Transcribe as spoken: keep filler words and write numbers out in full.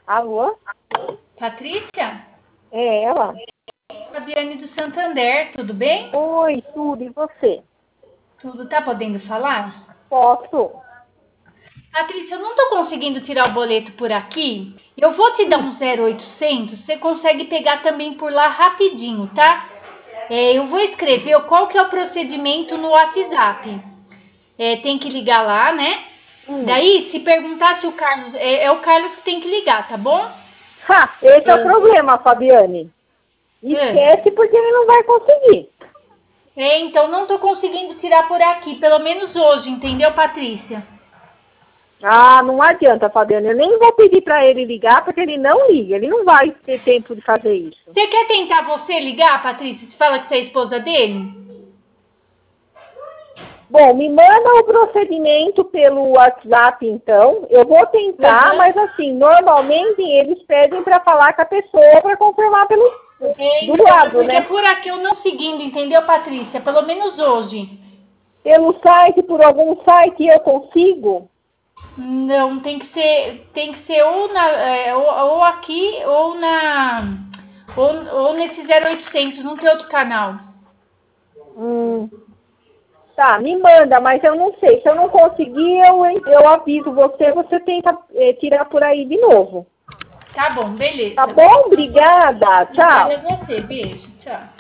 Alô? Patrícia? É ela? Fabiane do Santander, tudo bem? Oi, tudo, e você? Tudo, tá podendo falar? Posso? Patrícia, eu não tô conseguindo tirar o boleto por aqui. Eu vou te dar um zero oitocentos, você consegue pegar também por lá rapidinho, tá? É, eu vou escrever qual que é o procedimento no WhatsApp. É, tem que ligar lá, né? Hum. Daí, se perguntar se o Carlos... É, é o Carlos que tem que ligar, tá bom? Ha, esse é, é o É. problema, Fabiane. Esquece porque ele não vai conseguir. É, então não tô conseguindo tirar por aqui, pelo menos hoje, entendeu, Patrícia? Ah, não adianta, Fabiane. Eu nem vou pedir para ele ligar porque ele não liga. Ele não vai ter tempo de fazer isso. Você quer tentar você ligar, Patrícia? Você fala que você é esposa dele? Bom, me manda o procedimento pelo WhatsApp, então. Eu vou tentar, Uhum. mas assim, normalmente eles pedem para falar com a pessoa para confirmar pelo É, do então, lado, porque né? por aqui eu não seguindo, entendeu, Patrícia? Pelo menos hoje. Pelo site, por algum site eu consigo? Não, tem que ser, tem que ser ou, na, é, ou, ou aqui ou na ou, ou nesse zero oitocentos, não tem outro canal. Hum, tá, me manda, mas eu não sei. Se eu não conseguir, eu, eu aviso você, você tenta eh, tirar por aí de novo. Tá bom, beleza. Tá bom? Obrigada. Obrigada Tchau. a você, beijo, tchau.